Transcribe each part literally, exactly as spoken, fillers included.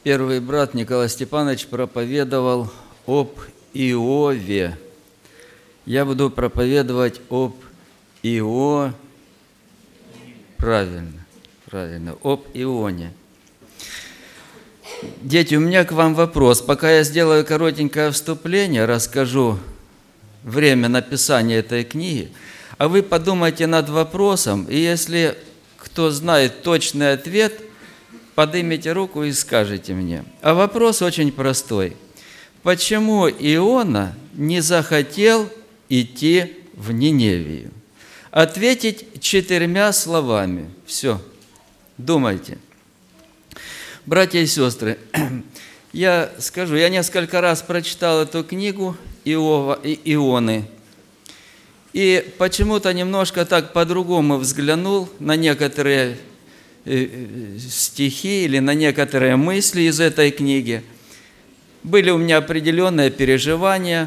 Первый брат Николай Степанович проповедовал об Иове. Я буду проповедовать об Ио... Правильно, правильно, об Ионе. Дети, у меня к вам вопрос. Пока я сделаю коротенькое вступление, расскажу время написания этой книги, а вы подумайте над вопросом, и если кто знает точный ответ, поднимите руку и скажите мне. А вопрос очень простой. Почему Иона не захотел идти в Ниневию? Ответить четырьмя словами. Все. Думайте. Братья и сестры, я скажу, я несколько раз прочитал эту книгу Иова, Ионы, и почему-то немножко так по-другому взглянул на некоторые стихи или на некоторые мысли из этой книги. Были у меня определенные переживания,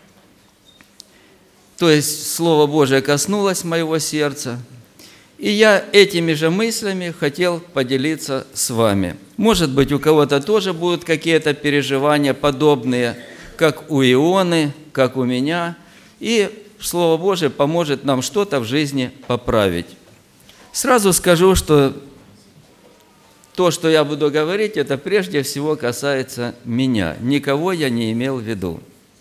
то есть Слово Божие коснулось моего сердца, и я этими же мыслями хотел поделиться с вами. Может быть, у кого-то тоже будут какие-то переживания подобные, как у Ионы, как у меня, и Слово Божие поможет нам что-то в жизни поправить. Сразу скажу, что то, что я буду говорить, это прежде всего касается меня. Никого я не имел в виду.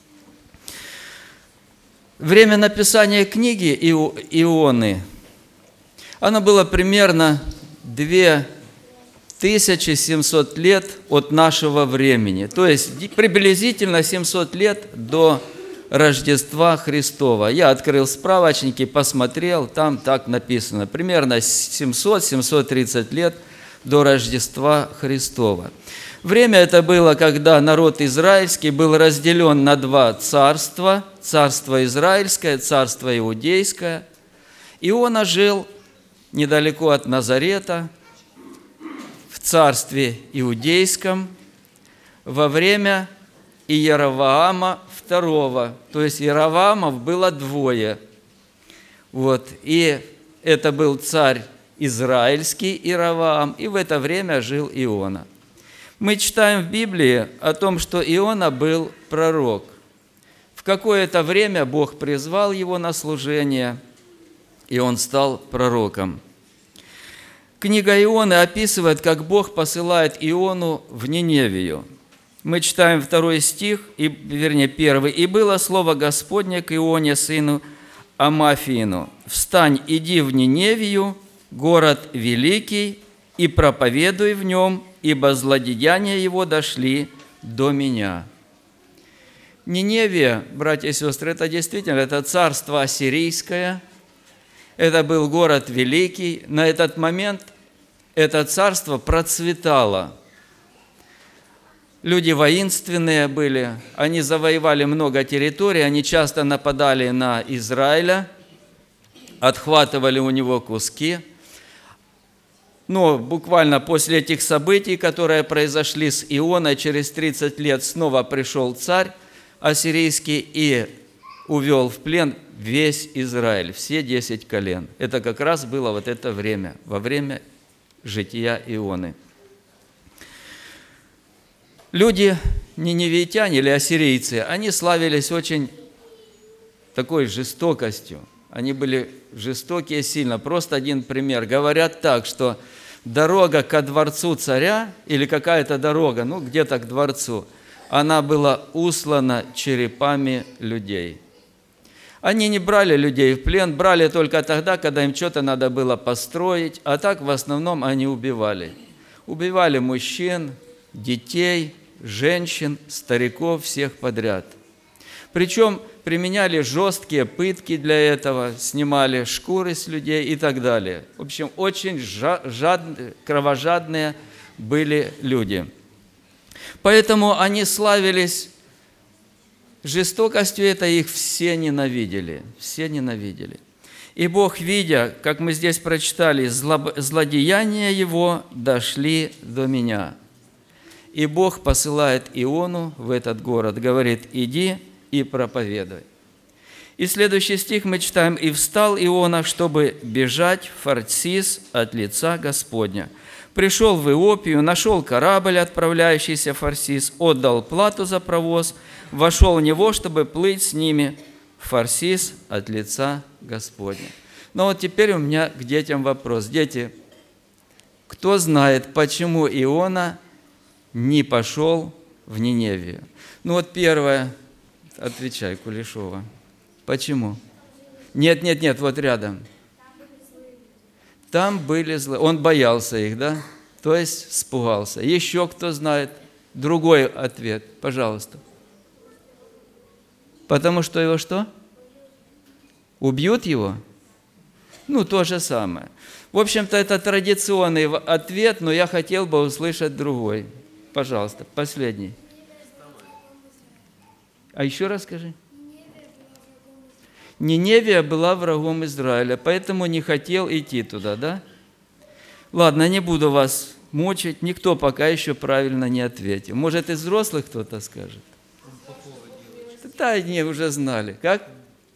Время написания книги Ионы, оно было примерно две тысячи семьсот лет от нашего времени. То есть приблизительно семьсот лет до Рождества Христова. Я открыл справочники, посмотрел, там так написано. Примерно семьсот - семьсот тридцать лет до Рождества Христова. Время это было, когда народ израильский был разделен на два царства. Царство Израильское, царство Иудейское. Иона жил недалеко от Назарета, в царстве Иудейском, во время Иеровоама второго. То есть Иеровоамов было двое. Вот. И это был царь израильский Иеровоам, и в это время жил Иона. Мы читаем в Библии о том, что Иона был пророк. В какое-то время Бог призвал его на служение, и он стал пророком. Книга Ионы описывает, как Бог посылает Иону в Ниневию. Мы читаем второй стих, и, вернее, первый. «И было слово Господне к Ионе, сыну Амафиину: встань, иди в Ниневию, город великий, и проповедуй в нем, ибо злодеяния его дошли до меня». Ниневия, братья и сестры, это действительно это царство ассирийское, это был город великий. На этот момент это царство процветало. Люди воинственные были, они завоевали много территорий, они часто нападали на Израиля, отхватывали у него куски. Но буквально после этих событий, которые произошли с Ионой, через тридцать лет снова пришел царь ассирийский и увел в плен весь Израиль, все десять колен. Это как раз было вот это время, во время жития Ионы. Люди, ниневитяне или ассирийцы, они славились очень такой жестокостью. Они были жестокие сильно. Просто один пример. Говорят так, что дорога ко дворцу царя, или какая-то дорога, ну где-то к дворцу, она была услана черепами людей. Они не брали людей в плен, брали только тогда, когда им что-то надо было построить, а так в основном они убивали. Убивали мужчин, детей, женщин, стариков, всех подряд. Причем применяли жесткие пытки для этого, снимали шкуры с людей и так далее. В общем, очень жадные, кровожадные были люди. Поэтому они славились жестокостью, это их все ненавидели, все ненавидели. И Бог, видя, как мы здесь прочитали, злодеяния его дошли до меня. И Бог посылает Иону в этот город, говорит: иди и проповедуй. И следующий стих мы читаем: «И встал Иона, чтобы бежать в Фарсис от лица Господня. Пришел в Иопию, нашел корабль, отправляющийся в Фарсис, отдал плату за провоз, вошел в него, чтобы плыть с ними в Фарсис от лица Господня. Но вот теперь у меня к детям вопрос. Дети, кто знает, почему Иона не пошел в Ниневию? Ну вот первое, отвечай, Кулешова. Почему? Нет, нет, нет, вот рядом. Там были злые. Он боялся их, да? То есть испугался. Еще кто знает? Другой ответ, пожалуйста. Потому что его что? Убьют его? Ну, то же самое. В общем-то, это традиционный ответ, но я хотел бы услышать другой. Пожалуйста, последний. А еще раз скажи. Ниневия была врагом Израиля, поэтому не хотел идти туда, да? Ладно, не буду вас мучить, никто пока еще правильно не ответил. Может, из взрослых кто-то скажет? Да, они уже знали. Как?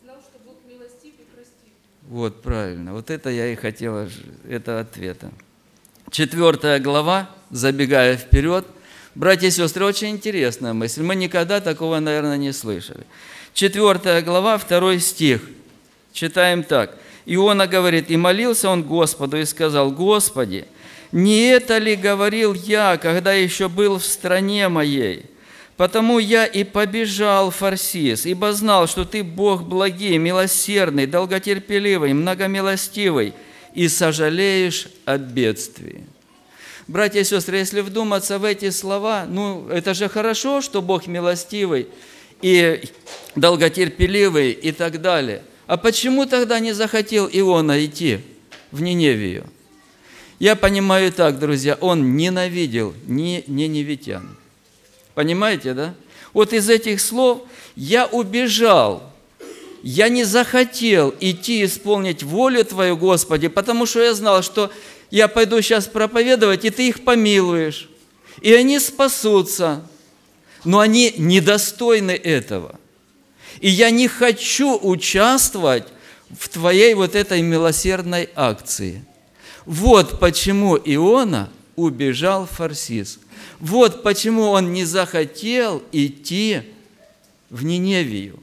Вот, правильно. Вот это я и хотела, это ответа. Четвертая глава, забегая вперед. Братья и сестры, очень интересная мысль. Мы никогда такого, наверное, не слышали. Четвертая глава, второй стих. Читаем так. Иона говорит, «И молился он Господу, и сказал, Господи, не это ли говорил я, когда еще был в стране моей? Потому я и побежал в Фарсис, ибо знал, что Ты Бог благий, милосердный, долготерпеливый, многомилостивый, и сожалеешь о бедствии». Братья и сестры, если вдуматься в эти слова, ну, это же хорошо, что Бог милостивый и долготерпеливый и так далее. А почему тогда не захотел Иона идти в Ниневию? Я понимаю так, друзья, он ненавидел ни ниневитян. Понимаете, да? Вот из этих слов я убежал, я не захотел идти исполнить волю Твою, Господи, потому что я знал, что я пойду сейчас проповедовать, и Ты их помилуешь, и они спасутся, но они недостойны этого. И я не хочу участвовать в Твоей вот этой милосердной акции. Вот почему Иона убежал в Фарсис. Вот почему он не захотел идти в Ниневию.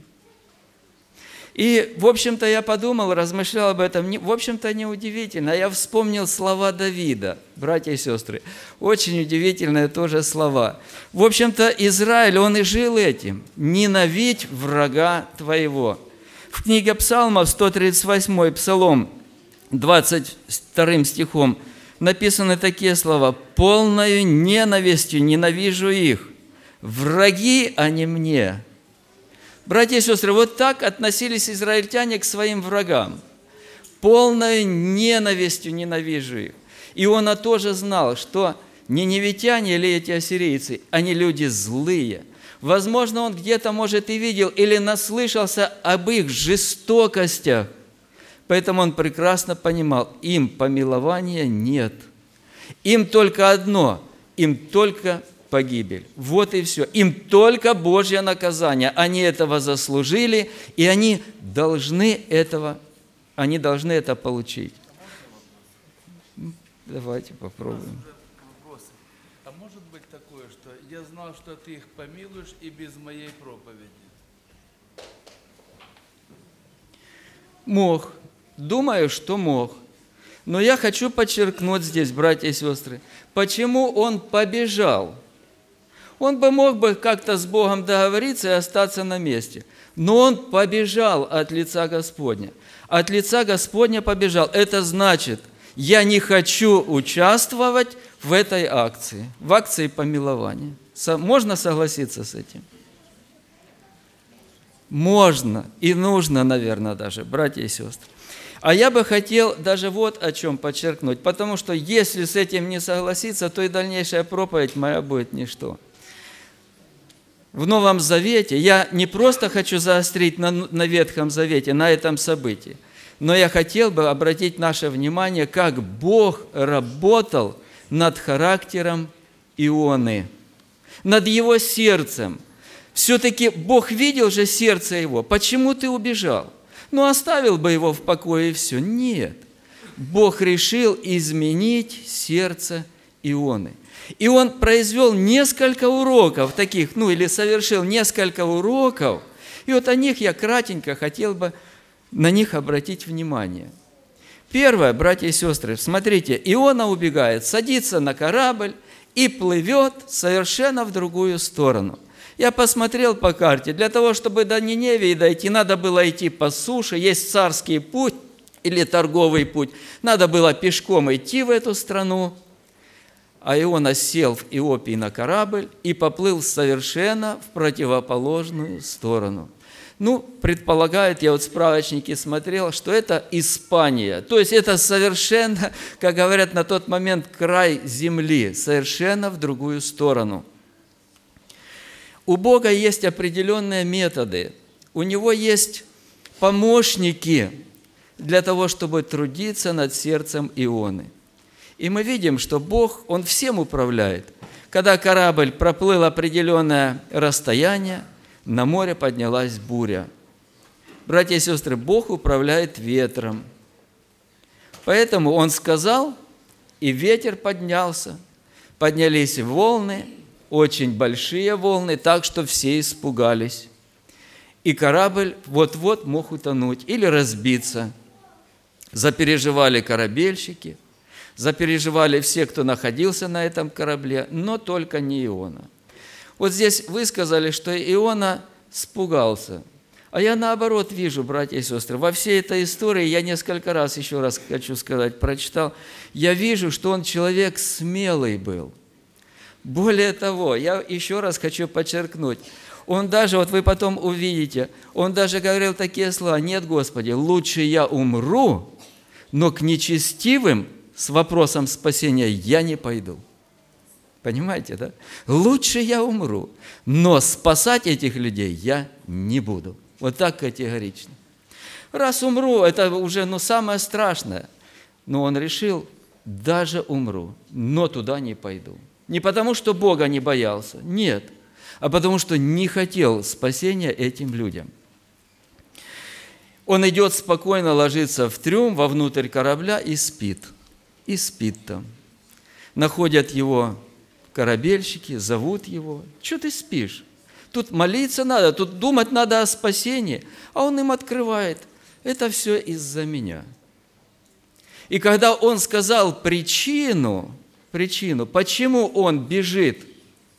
И, в общем-то, я подумал, размышлял об этом. В общем-то, неудивительно. Я вспомнил слова Давида, братья и сестры. Очень удивительные тоже слова. В общем-то, Израиль, он и жил этим. «Ненавидь врага твоего». В книге Псалмов, сто тридцать восьмой Псалом, двадцать вторым стихом, написаны такие слова. «Полною ненавистью ненавижу их, враги они мне». Братья и сестры, вот так относились израильтяне к своим врагам. Полной ненавистью ненавижу их. Иона тоже знал, что ниневитяне или эти ассирийцы, они люди злые. Возможно, он где-то, может, и видел или наслышался об их жестокостях. Поэтому он прекрасно понимал, им помилования нет. Им только одно, им только погибель. Вот и все. Им только Божье наказание. Они этого заслужили, и они должны этого, они должны это получить. Давайте попробуем. А может быть такое, что я знал, что Ты их помилуешь и без моей проповеди? Мог. Думаю, что мог. Но я хочу подчеркнуть здесь, братья и сестры, почему он побежал. Он бы мог бы как-то с Богом договориться и остаться на месте. Но он побежал от лица Господня. От лица Господня побежал. Это значит, я не хочу участвовать в этой акции, в акции помилования. Можно согласиться с этим? Можно и нужно, наверное, даже, братья и сестры. А я бы хотел даже вот о чем подчеркнуть, потому что если с этим не согласиться, то и дальнейшая проповедь моя будет ничто. В Новом Завете я не просто хочу заострить на, на Ветхом Завете, на этом событии, но я хотел бы обратить наше внимание, как Бог работал над характером Ионы, над его сердцем. Все-таки Бог видел же сердце его. Почему ты убежал? Ну, оставил бы его в покое и все. Нет. Бог решил изменить сердце Ионы. И он произвел несколько уроков таких, ну или совершил несколько уроков. И вот о них я кратенько хотел бы на них обратить внимание. Первое, братья и сестры, смотрите, Иона убегает, садится на корабль и плывет совершенно в другую сторону. Я посмотрел по карте, для того, чтобы до Ниневии дойти, надо было идти по суше, есть царский путь или торговый путь, надо было пешком идти в эту страну. А Иона сел в Иопии на корабль и поплыл совершенно в противоположную сторону. Ну, предполагают, я вот в справочнике смотрел, что это Испания. То есть это совершенно, как говорят на тот момент, край земли, совершенно в другую сторону. У Бога есть определенные методы. У Него есть помощники для того, чтобы трудиться над сердцем Ионы. И мы видим, что Бог, Он всем управляет. Когда корабль проплыл определенное расстояние, на море поднялась буря. Братья и сестры, Бог управляет ветром. Поэтому Он сказал, и ветер поднялся. Поднялись волны, очень большие волны, так что все испугались. И корабль вот-вот мог утонуть или разбиться. Запереживали корабельщики, запереживали все, кто находился на этом корабле, но только не Иона. Вот здесь вы сказали, что Иона испугался. А я наоборот вижу, братья и сестры, во всей этой истории, я несколько раз, еще раз хочу сказать, прочитал, я вижу, что он человек смелый был. Более того, я еще раз хочу подчеркнуть, он даже, вот вы потом увидите, он даже говорил такие слова: «Нет, Господи, лучше я умру, но к нечестивым с вопросом спасения я не пойду». Понимаете, да? Лучше я умру, но спасать этих людей я не буду. Вот так категорично. Раз умру, это уже ну, самое страшное. Но он решил, даже умру, но туда не пойду. Не потому, что Бога не боялся, нет, а потому, что не хотел спасения этим людям. Он идет спокойно, ложится в трюм, вовнутрь корабля и спит. И спит там. Находят его корабельщики, зовут его. Что ты спишь? Тут молиться надо, тут думать надо о спасении. А он им открывает. Это все из-за меня. И когда он сказал причину, причину, почему он бежит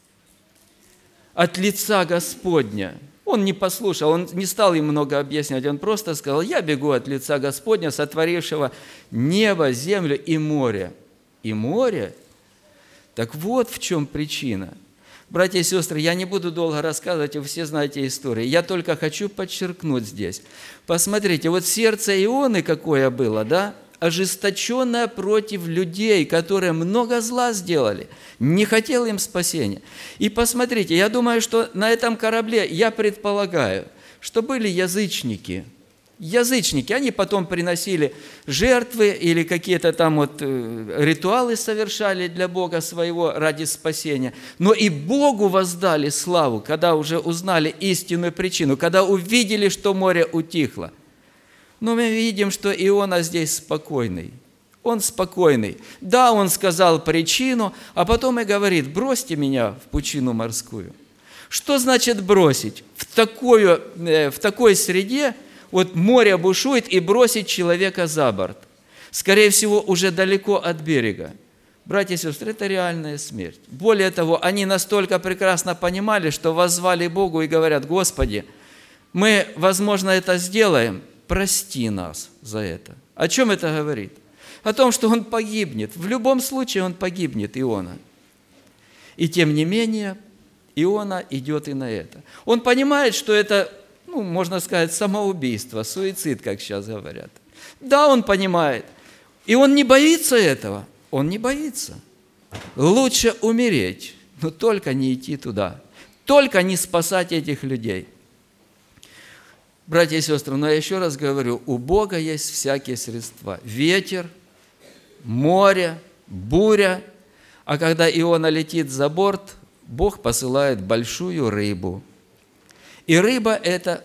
от лица Господня, он не послушал, он не стал им много объяснять, он просто сказал: я бегу от лица Господня, сотворившего небо, землю и море. И море? Так вот в чем причина. Братья и сестры, я не буду долго рассказывать, вы все знаете истории. Я только хочу подчеркнуть здесь. Посмотрите, вот сердце Ионы какое было, да? Ожесточенное против людей, которые много зла сделали, не хотел им спасения. И посмотрите, я думаю, что на этом корабле, я предполагаю, что были язычники. Язычники, они потом приносили жертвы или какие-то там вот ритуалы совершали для Бога своего ради спасения. Но и Богу воздали славу, когда уже узнали истинную причину, когда увидели, что море утихло. Но мы видим, что Иона здесь спокойный. Он спокойный. Да, он сказал причину, а потом и говорит: бросьте меня в пучину морскую. Что значит бросить? В, такую, в такой среде вот море бушует, и бросить человека за борт. Скорее всего, уже далеко от берега. Братья и сестры, это реальная смерть. Более того, они настолько прекрасно понимали, что воззвали Богу и говорят: Господи, мы, возможно, это сделаем, прости нас за это. О чем это говорит? О том, что он погибнет. В любом случае он погибнет, Иона. И тем не менее, Иона идет и на это. Он понимает, что это, ну, можно сказать, самоубийство, суицид, как сейчас говорят. Да, он понимает. И он не боится этого. Он не боится. Лучше умереть, но только не идти туда. Только не спасать этих людей. Братья и сестры, но я еще раз говорю, у Бога есть всякие средства. Ветер, море, буря. А когда Иона летит за борт, Бог посылает большую рыбу. И рыба эта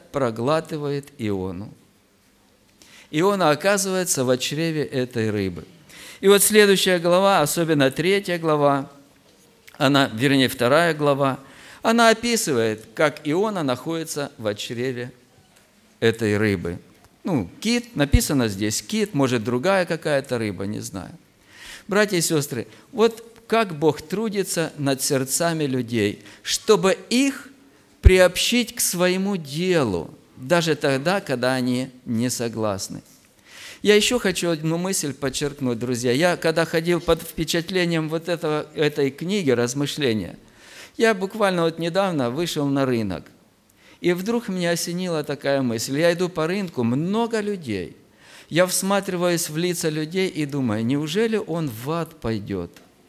проглатывает Иону. Иона оказывается в чреве этой рыбы. И вот следующая глава, особенно третья глава, она, вернее, вторая глава, она описывает, как Иона находится в чреве этой рыбы. Ну, кит, написано здесь кит, может, другая какая-то рыба, не знаю. Братья и сестры, вот как Бог трудится над сердцами людей, чтобы их приобщить к своему делу, даже тогда, когда они не согласны. Я еще хочу одну мысль подчеркнуть, друзья. Я, когда ходил под впечатлением вот этого, этой книги «Размышления», я буквально вот недавно вышел на рынок, и вдруг меня осенила такая мысль. Я иду по рынку, много людей. Я всматриваюсь в лица людей и думаю, неужели он в ад пойдет?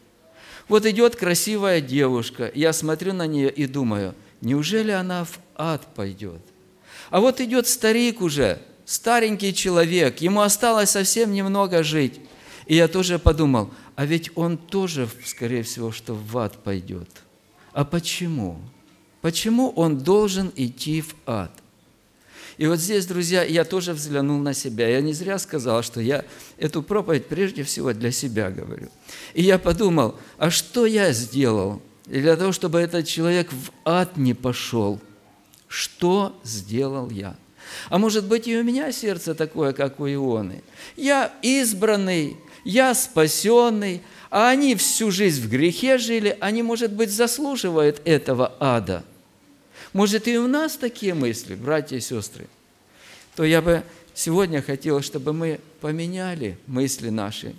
Вот идет красивая девушка, я смотрю на нее и думаю, неужели она в ад пойдет? А вот идет старик уже, старенький человек, ему осталось совсем немного жить. И я тоже подумал, а ведь он тоже, скорее всего, что в ад пойдет. А почему? Почему он должен идти в ад? И вот здесь, друзья, я тоже взглянул на себя. Я не зря сказал, что я эту проповедь прежде всего для себя говорю. И я подумал, а что я сделал для того, чтобы этот человек в ад не пошел? Что сделал я? А может быть, и у меня сердце такое, как у Ионы. Я избранный, я спасенный, а они всю жизнь в грехе жили, они, может быть, заслуживают этого ада. Может, и у нас такие мысли, братья и сестры? То я бы сегодня хотел, чтобы мы поменяли мысли наши,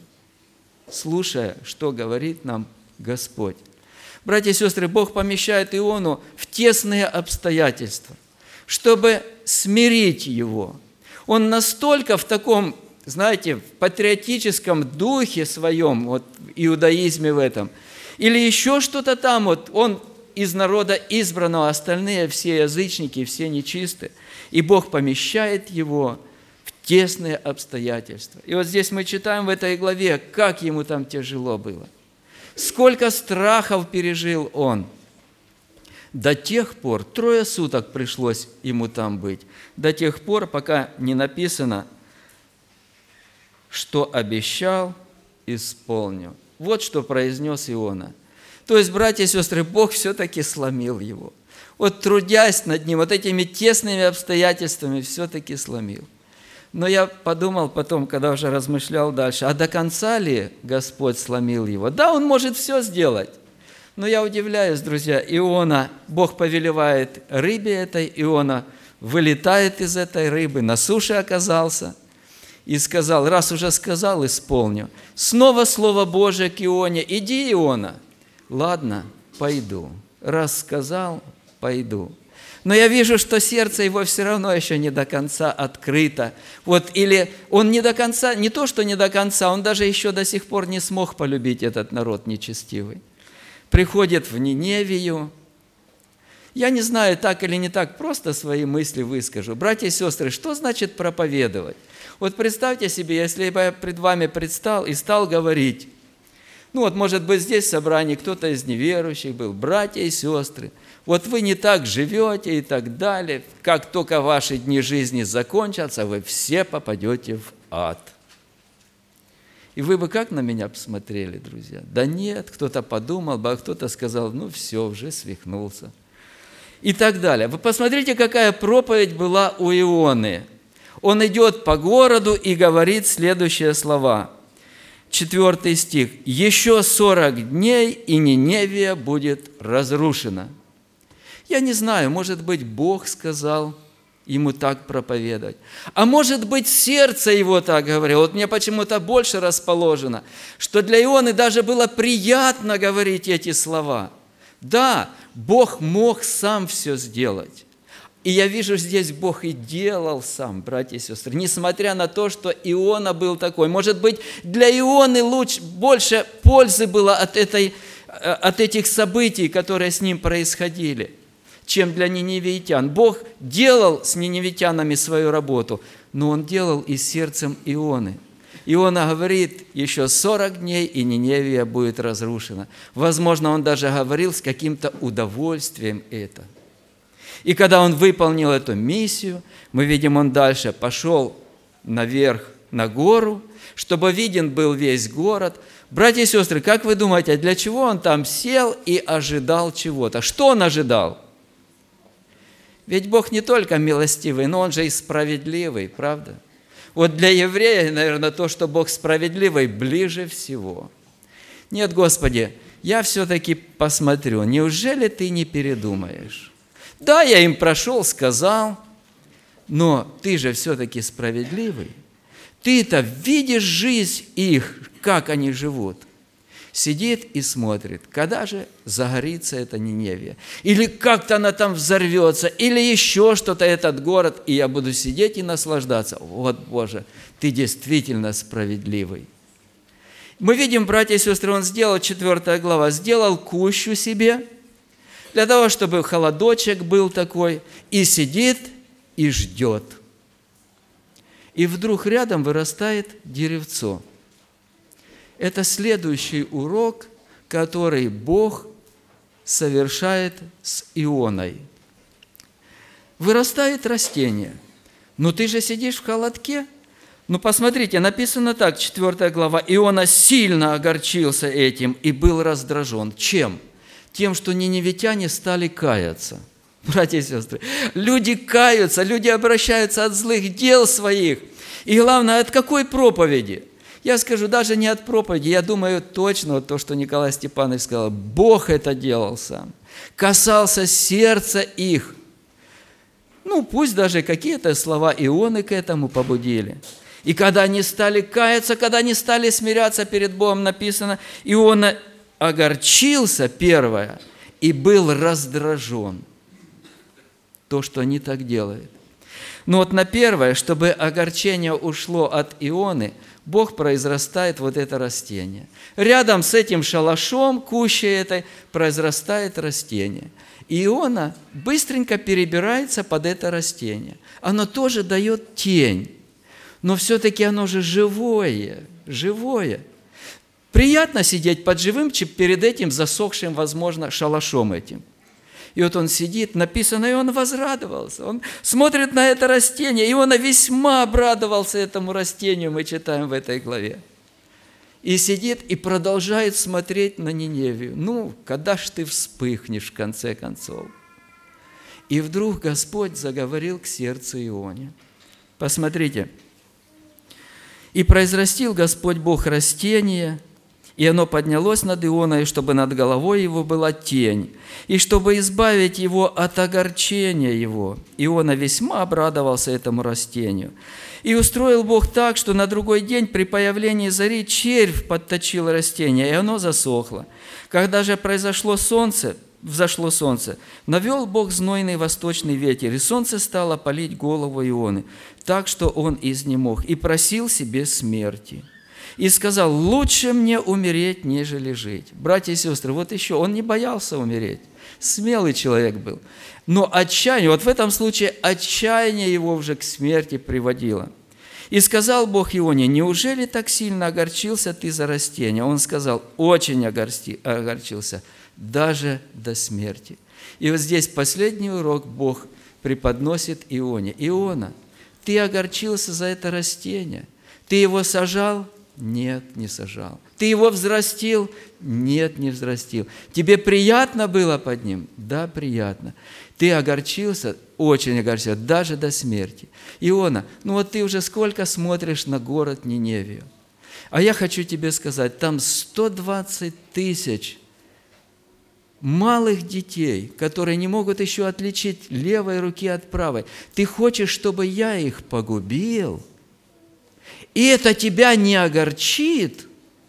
слушая, что говорит нам Господь. Братья и сестры, Бог помещает Иону в тесные обстоятельства, чтобы смирить его. Он настолько в таком, знаете, в патриотическом духе своем, вот в иудаизме в этом, или еще что-то там, вот он из народа избранного, остальные все язычники, все нечисты, и Бог помещает его в тесные обстоятельства. И вот здесь мы читаем в этой главе, как ему там тяжело было. Сколько страхов пережил он. До тех пор, трое суток пришлось ему там быть, до тех пор, пока не написано, что обещал, исполню. Вот что произнес Иона. То есть, братья и сестры, Бог все-таки сломил его. Вот трудясь над ним, вот этими тесными обстоятельствами все-таки сломил. Но я подумал потом, когда уже размышлял дальше, а до конца ли Господь сломил его? Да, он может все сделать. Но я удивляюсь, друзья, Иона, Бог повелевает рыбе этой, Иона вылетает из этой рыбы, на суше оказался и сказал, раз уже сказал, исполню. Снова Слово Божие к Ионе, иди, Иона. Ладно, пойду. Раз сказал, пойду. Но я вижу, что сердце его все равно еще не до конца открыто. Вот, или он не до конца, не то, что не до конца, он даже еще до сих пор не смог полюбить этот народ нечестивый. Приходит в Ниневию. Я не знаю, так или не так, просто свои мысли выскажу. Братья и сестры, что значит проповедовать? Вот представьте себе, если бы я пред вами предстал и стал говорить, ну вот, может быть, здесь в собрании кто-то из неверующих был, братья и сестры, вот вы не так живете и так далее, как только ваши дни жизни закончатся, вы все попадете в ад. И вы бы как на меня посмотрели, друзья? Да нет, кто-то подумал бы, а кто-то сказал, ну все, уже свихнулся. И так далее. Вы посмотрите, какая проповедь была у Ионы. Он идет по городу и говорит следующие слова. Четвертый стих. «Еще сорок дней, и Ниневия будет разрушена». Я не знаю, может быть, Бог сказал ему так проповедовать. А может быть, сердце его так говорило. Вот мне почему-то больше расположено, что для Ионы даже было приятно говорить эти слова. Да, Бог мог сам все сделать. И я вижу, здесь Бог и делал сам, братья и сестры, несмотря на то, что Иона был такой. Может быть, для Ионы лучше, больше пользы было от, этой, от этих событий, которые с ним происходили, чем для ниневитян. Бог делал с ниневитянами свою работу, но Он делал и с сердцем Ионы. Иона говорит, еще сорок дней, и Ниневия будет разрушена. Возможно, он даже говорил с каким-то удовольствием это. И когда он выполнил эту миссию, мы видим, он дальше пошел наверх на гору, чтобы виден был весь город. Братья и сестры, как вы думаете, для чего он там сел и ожидал чего-то? Что он ожидал? Ведь Бог не только милостивый, но Он же и справедливый, правда? Вот для еврея, наверное, то, что Бог справедливый, ближе всего. Нет, Господи, я все-таки посмотрю, неужели Ты не передумаешь? Да, я им прошел, сказал, но Ты же все-таки справедливый. Ты-то видишь жизнь их, как они живут. Сидит и смотрит, когда же загорится эта Ниневия. Или как-то она там взорвется, или еще что-то этот город, и я буду сидеть и наслаждаться. Вот, Боже, Ты действительно справедливый. Мы видим, братья и сестры, он сделал, четвёртая глава, сделал кущу себе, для того, чтобы холодочек был такой, и сидит, и ждет. И вдруг рядом вырастает деревцо. Это следующий урок, который Бог совершает с Ионой. Вырастает растение. Ну ты же сидишь в холодке. Ну посмотрите, написано так, четвёртая глава. Иона сильно огорчился этим и был раздражен. Чем? Тем, что ниневитяне стали каяться. Братья и сестры, люди каются, люди обращаются от злых дел своих. И главное, от какой проповеди? Я скажу, даже не от проповеди, я думаю точно вот то, что Николай Степанович сказал. Бог это делал сам. Касался сердца их. Ну, пусть даже какие-то слова Ионы к этому побудили. И когда они стали каяться, когда они стали смиряться перед Богом, написано, Иона огорчился, первое, и был раздражен. То, что они так делают. Но вот на первое, чтобы огорчение ушло от Ионы, Бог произрастает вот это растение. Рядом с этим шалашом, кущей этой, произрастает растение. И Иона быстренько перебирается под это растение. Оно тоже дает тень, но все-таки оно же живое, живое. Приятно сидеть под живым, чем перед этим засохшим, возможно, шалашом этим. И вот он сидит, написано, и он возрадовался. Он смотрит на это растение, и он весьма обрадовался этому растению, мы читаем в этой главе. И сидит и продолжает смотреть на Ниневию. Ну, когда ж ты вспыхнешь, в конце концов? И вдруг Господь заговорил к сердцу Ионе. Посмотрите. «И произрастил Господь Бог растение, и оно поднялось над Ионой, чтобы над головой его была тень, и чтобы избавить его от огорчения его. Иона весьма обрадовался этому растению. И устроил Бог так, что на другой день при появлении зари червь подточил растение, и оно засохло. Когда же произошло солнце, взошло солнце, навел Бог знойный восточный ветер, и солнце стало палить голову Ионы, так что он изнемог, и просил себе смерти. И сказал, лучше мне умереть, нежели жить. Братья и сестры, вот еще, он не боялся умереть. Смелый человек был. Но отчаяние, вот в этом случае отчаяние его уже к смерти приводило. И сказал Бог Ионе, неужели так сильно огорчился ты за растение? Он сказал, очень огорчился, даже до смерти. И вот здесь последний урок Бог преподносит Ионе. Иона, ты огорчился за это растение. Ты его сажал? Нет, не сажал. Ты его взрастил? Нет, не взрастил. Тебе приятно было под ним? Да, приятно. Ты огорчился? Очень огорчился, даже до смерти. Иона, ну вот ты уже сколько смотришь на город Ниневию. А я хочу тебе сказать, там сто двадцать тысяч малых детей, которые не могут еще отличить левой руки от правой. Ты хочешь, чтобы я их погубил? И это тебя не огорчит?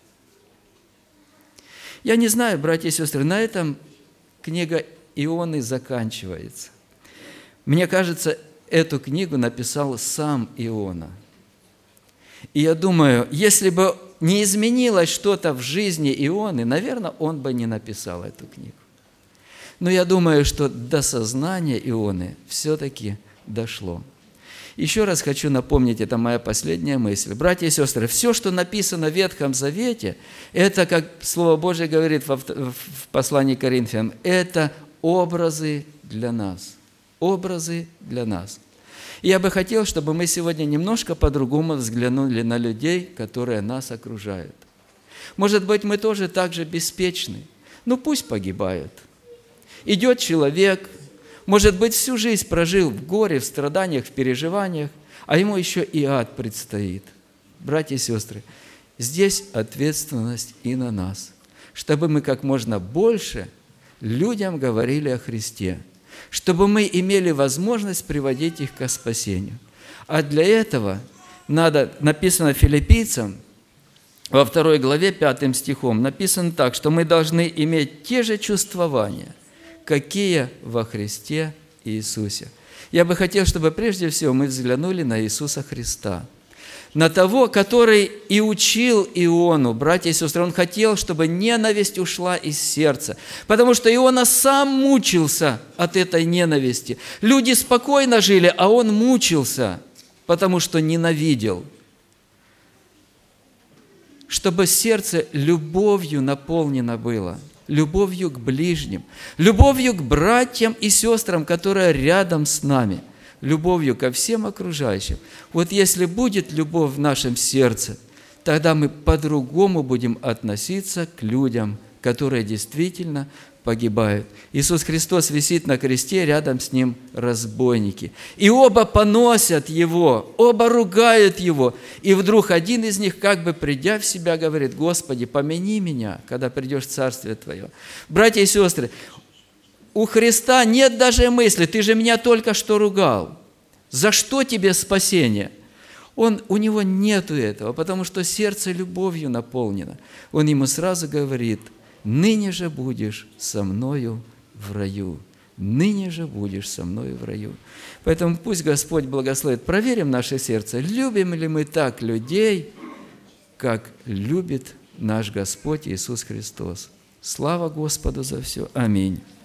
Я не знаю, братья и сестры, на этом книга Ионы заканчивается. Мне кажется, эту книгу написал сам Иона. И я думаю, если бы не изменилось что-то в жизни Ионы, наверное, он бы не написал эту книгу. Но я думаю, что до сознания Ионы все-таки дошло. Еще раз хочу напомнить, это моя последняя мысль. Братья и сестры, все, что написано в Ветхом Завете, это, как Слово Божие говорит в послании к Коринфянам, это образы для нас. Образы для нас. И я бы хотел, чтобы мы сегодня немножко по-другому взглянули на людей, которые нас окружают. Может быть, мы тоже так же беспечны. Ну, пусть погибают. Идет человек, может быть, всю жизнь прожил в горе, в страданиях, в переживаниях, а ему еще и ад предстоит. Братья и сестры, здесь ответственность и на нас, чтобы мы как можно больше людям говорили о Христе, чтобы мы имели возможность приводить их к спасению. А для этого надо, написано филиппийцам, во второй главе, пятым стихом, написано так, что мы должны иметь те же чувствования, какие во Христе Иисусе. Я бы хотел, чтобы прежде всего мы взглянули на Иисуса Христа, на того, который и учил Иону, братья и сестры. Он хотел, чтобы ненависть ушла из сердца, потому что Иона сам мучился от этой ненависти. Люди спокойно жили, а он мучился, потому что ненавидел. Чтобы сердце любовью наполнено было, любовью к ближним, любовью к братьям и сестрам, которые рядом с нами, любовью ко всем окружающим. Вот если будет любовь в нашем сердце, тогда мы по-другому будем относиться к людям, которые действительно погибают. Иисус Христос висит на кресте, рядом с Ним разбойники. И оба поносят Его, оба ругают Его. И вдруг один из них, как бы придя в себя, говорит: «Господи, помяни меня, когда придешь в Царствие Твое». Братья и сестры, у Христа нет даже мысли: «Ты же меня только что ругал. За что тебе спасение?» Он, у него нету этого, потому что сердце любовью наполнено. Он ему сразу говорит: «Ныне же будешь со мною в раю». Ныне же будешь со мною в раю. Поэтому пусть Господь благословит. Проверим наше сердце, любим ли мы так людей, как любит наш Господь Иисус Христос. Слава Господу за все. Аминь.